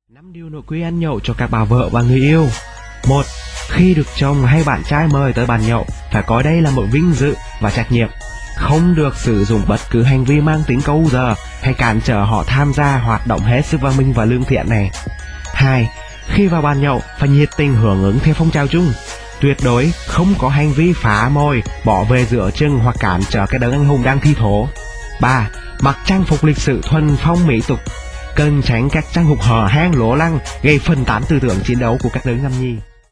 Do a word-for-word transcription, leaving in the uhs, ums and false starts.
Năm điều nội quy ăn nhậu cho các bà vợ và người yêu. Một, khi được chồng hay bạn trai mời tới bàn nhậu, phải coi đây là một vinh dự và trách nhiệm. Không được sử dụng bất cứ hành vi mang tính câu giờ hay cản trở họ tham gia hoạt động hết sức văn minh và lương thiện này. Hai, khi vào bàn nhậu phải nhiệt tình hưởng ứng theo phong trào chung. Tuyệt đối không có hành vi phá mồi, bỏ về giữa chừng hoặc cản trở cái đấng anh hùng đang thi thố. Ba, mặc trang phục lịch sự thuần phong mỹ tục. Cần tránh các trang phục hở hang lố lăng gây phân tán tư tưởng chiến đấu của các đấng nam nhi.